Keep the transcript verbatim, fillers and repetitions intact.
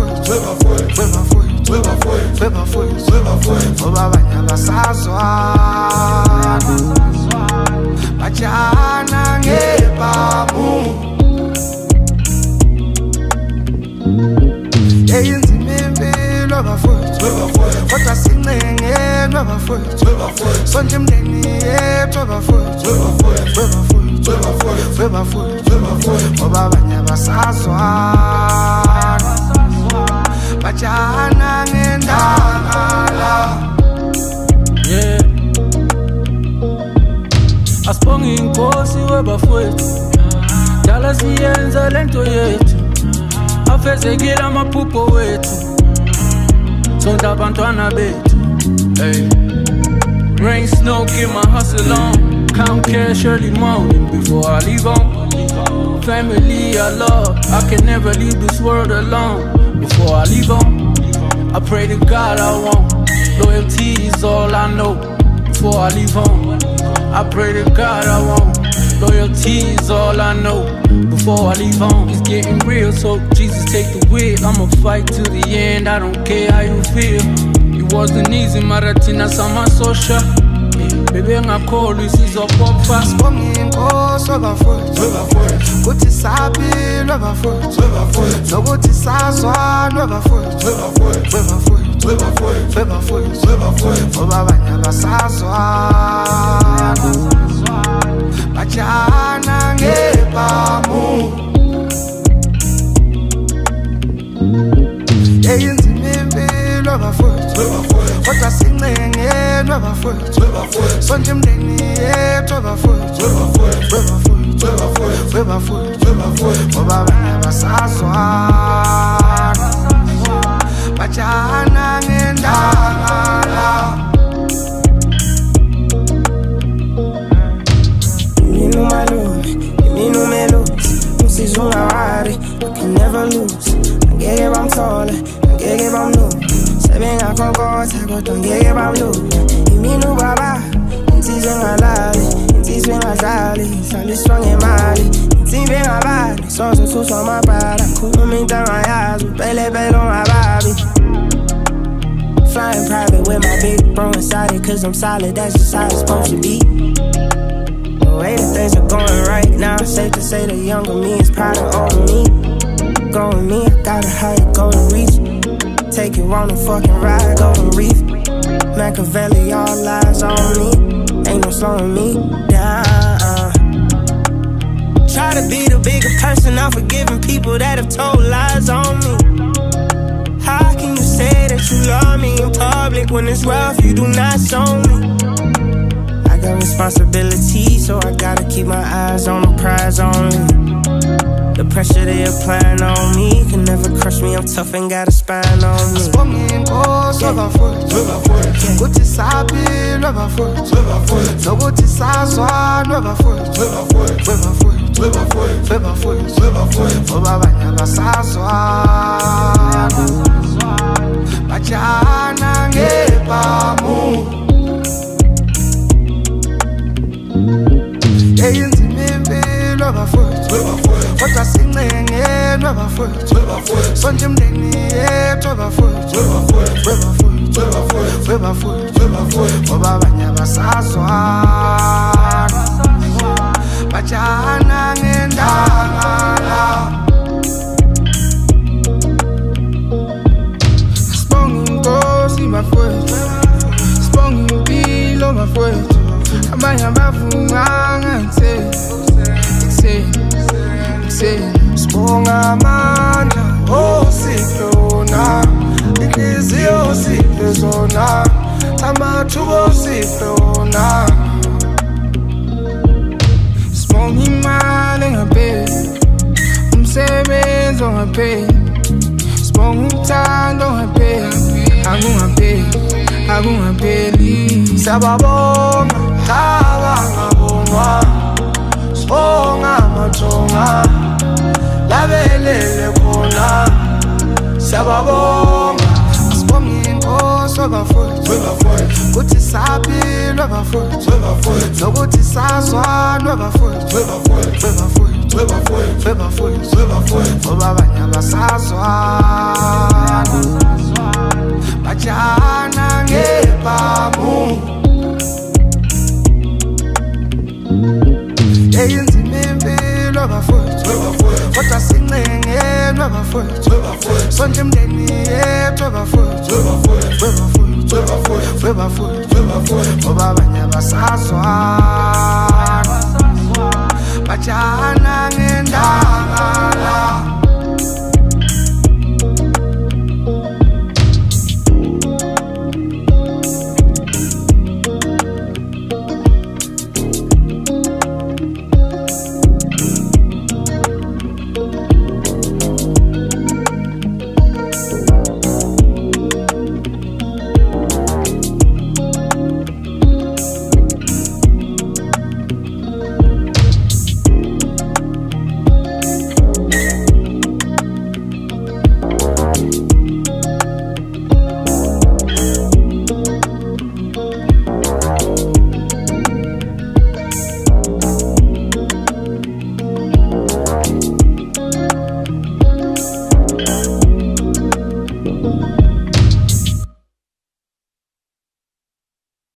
webafowethu webafowethu webafowethu webafowethu webafowethu ngoba abanye abasazwana bajana ngebamu eyinzima impilo abafowethu kodwa sincenge abafowethu sonke imndeni yethu abafowethu webafowethu webafowethu ngoba abanye abasazwana bajana ngendala. Yeah, asibonga inkosi webafowethu dala siyenza lento yethu afezekile amaphupho wethu sonke abantwana bethu. Hey, rain, snow, keep my hustle on. Count cash early morning before I leave home. Family I love, I can never leave this world alone. Before I leave home, I pray to God I won't. Loyalty is all I know. Before I leave home, I pray to God I won't. Loyalty is all I know. Before I leave home, it's getting real, so Jesus take the wheel. I'ma fight to the end, I don't care how you feel. It wasn't easy, marathina sama social. Baby ngakholwa isizopopha. Sibonga inkosi webafowethu kuthi saphila webafowethu nokuthi sazwana webafowethu webafowethu webafowethu ngoba abanye abasazwana bajana ngebamu eyinzima impilo abafowethu kodwa sincenge abafowethu sonke imndeni yethu abafowethu webafowethu webafowethu ngoba abanye abasazwana bajana ngendala. Imino malume, imino melusi umsizo ungawari, you can never lose. Angeke bamthole, angeke bamnuke sebengakhonkotha kodwa ngeke bamluke. Imino baba, insizwe engalali, insizwe engadlali, hlaliswa ngemali, insimbi engabali, soze ususwa amabhala, khuluma into angayazi, upelepele ongababi. Flying private with my big bro inside it, cause I'm solid, that's just how it's supposed to be. The way that things are going right now, safe to say the younger me is proud of older me. Go with me, I got a higher goal to reach. Take you on a fucking ride, golden reef. Machiavelli, all eyes on me. Ain't no slowing me down. Try to be the bigger person, not forgiving people that have told lies on me. How can you say that you love me in public when it's rough, you do not show me? I got responsibility, so I gotta keep my eyes on the prize only. The pressure they applying on me can never crush me, I'm tough and got a spine on me. Sibonga inkosi webafowethu kuthi saphila webafowethu nokuthi sazwana webafowethu webafowethu webafowethu ngoba abanye abasazwana bajana ngebamu eyinzima impilo abafowethu kodwa sincenge abafowethu sonke imndeni yethu abafowethu webafowethu webafowethu ngoba abanye abasazwana bajana ngendala. Sibonga inkosi bafowethu, sibonga impilo bafowethu, abanye abavunganga ngiseni ngiseni sibonga amandla osifuna inhliziyo siphe zona amathuba osifuna. Sibonga imali engapheli, umsebenzi ongapheli, sibonga uthando ongapheli, akungapheli akungapheli. Siyababonga laba ngabonwa, sibonga amathonga labelele khona. Siyababonga, sibonga inkosi webafowethu kuthi saphila webafowethu nokuthi sazwana webafowethu webafowethu ngoba abanye abasazwana emhlabeni yethu bafowethu bafowethu bafowethu bafowethu ngoba abanye basazwa bajana ngendaba